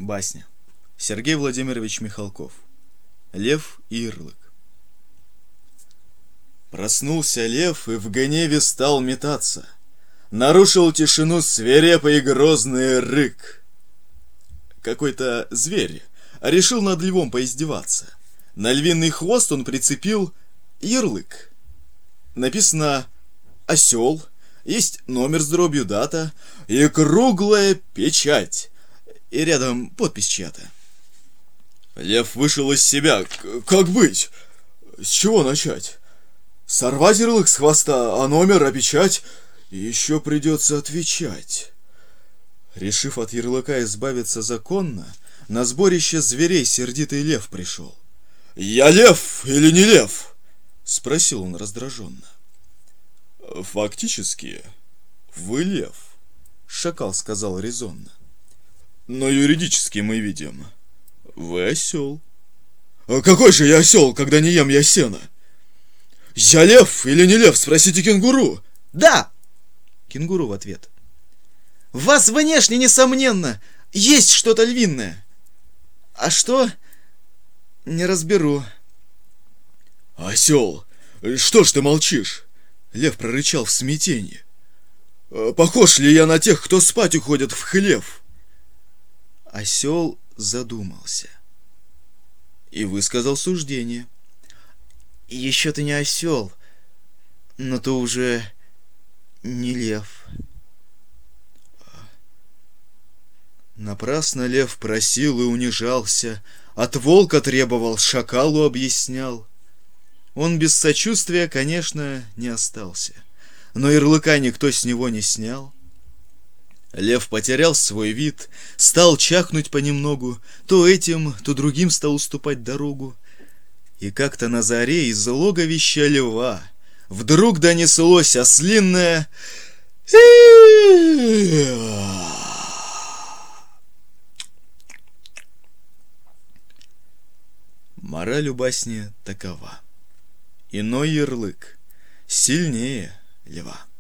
Басня. Сергей Владимирович Михалков. Лев и ярлык. Проснулся лев и в гневе стал метаться. Нарушил тишину свирепый и грозный рык. Какой-то зверь решил над львом поиздеваться. На львиный хвост он прицепил ярлык. Написано «Осел», есть номер с дробью, дата и круглая печать. И рядом подпись чья-то. Лев вышел из себя. Как быть? С чего начать? Сорвать ярлык с хвоста, а номер, а печать? И еще придется отвечать. Решив от ярлыка избавиться законно, на сборище зверей сердитый лев пришел. «Я лев или не лев?» — спросил он раздраженно. «Фактически, вы лев», — шакал сказал резонно. «Но юридически мы видим, вы осел». «А какой же я осел, когда не ем я сено?» «Я лев или не лев, спросите кенгуру». «Да!» Кенгуру в ответ. «В вас внешне, несомненно, есть что-то львиное. А что? Не разберу». «Осел, что ж ты молчишь?» Лев прорычал в смятении. «Похож ли я на тех, кто спать уходит в хлев?» Осел задумался и высказал суждение. «Еще ты не осел, но ты уже не лев». Напрасно лев просил и унижался, от волка требовал, шакалу объяснял. Он без сочувствия, конечно, не остался, но ярлыка никто с него не снял. Лев потерял свой вид, стал чахнуть понемногу, то этим, то другим стал уступать дорогу. И как-то на заре из логовища льва вдруг донеслось ослинное Мораль у басни такова: иной ярлык сильнее льва.